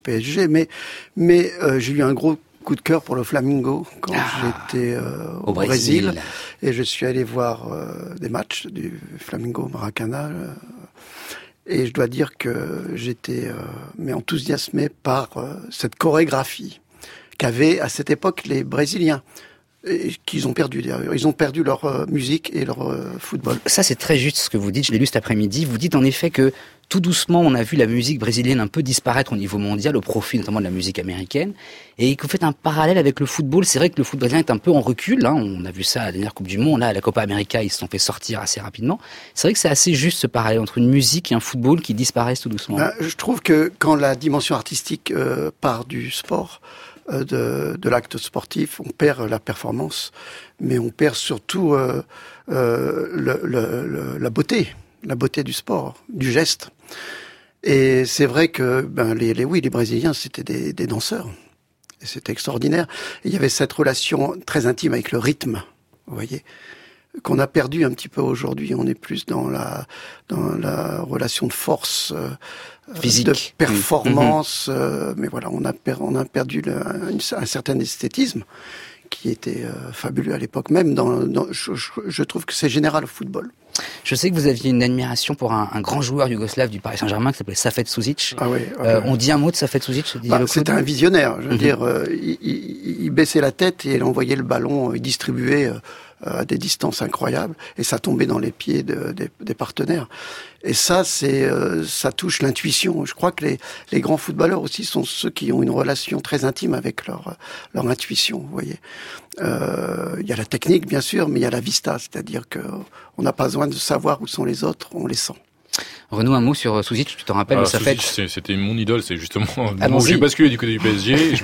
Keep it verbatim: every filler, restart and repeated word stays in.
P S G, mais, mais euh, j'ai eu un gros coup de cœur pour le Flamengo quand ah, j'étais euh, au, au Brésil. Brésil. Et je suis allé voir euh, des matchs du Flamengo Maracanã. Euh, et je dois dire que j'étais euh, mais enthousiasmé par euh, cette chorégraphie qu'avaient à cette époque les Brésiliens. Et qu'ils ont perdu d'ailleurs. Ils ont perdu leur euh, musique et leur euh, football. Ça, c'est très juste ce que vous dites. Je l'ai lu cet après-midi. Vous dites en effet que tout doucement, on a vu la musique brésilienne un peu disparaître au niveau mondial, au profit notamment de la musique américaine. Et que vous faites un parallèle avec le football. C'est vrai que le foot brésilien est un peu en recul. Hein. On a vu ça à la dernière Coupe du Monde. Là, à la Copa América, ils se sont fait sortir assez rapidement. C'est vrai que c'est assez juste ce parallèle entre une musique et un football qui disparaissent tout doucement. Ben, je trouve que quand la dimension artistique euh, part du sport, De, de l'acte sportif, on perd la performance, mais on perd surtout euh, euh, le, le, le, la beauté, la beauté du sport, du geste. Et c'est vrai que ben les, les oui, les Brésiliens c'était des, des danseurs, et c'était extraordinaire. Et il y avait cette relation très intime avec le rythme, vous voyez, qu'on a perdu un petit peu aujourd'hui. On est plus dans la dans la relation de force. Euh, Physique. De performance, mmh. euh, mais voilà, on a, per, on a perdu le, un, un certain esthétisme qui était euh, fabuleux à l'époque même. Dans, dans, je, je, je trouve que c'est général au football. Je sais que vous aviez une admiration pour un, un grand joueur yougoslave du Paris Saint-Germain qui s'appelait Safet Suzic. Ah oui, okay. euh, on dit un mot de Safet Suzic. Bah, c'était un visionnaire. Je veux mmh. dire, euh, il, il, il baissait la tête et il envoyait le ballon, il distribuait euh, à des distances incroyables et ça tombait dans les pieds de, des, des partenaires. Et ça, c'est, euh, ça touche l'intuition. Je crois que les, les grands footballeurs aussi sont ceux qui ont une relation très intime avec leur, leur intuition. Vous voyez, euh, il y a la technique bien sûr, mais il y a la vista, c'est-à-dire que on n'a pas besoin de savoir où sont les autres, on les sent. Renaud, un mot sur Suzic, tu te rappelles, ah, ça fait. C'était mon idole, c'est justement le moment où j'ai basculé du côté du P S G.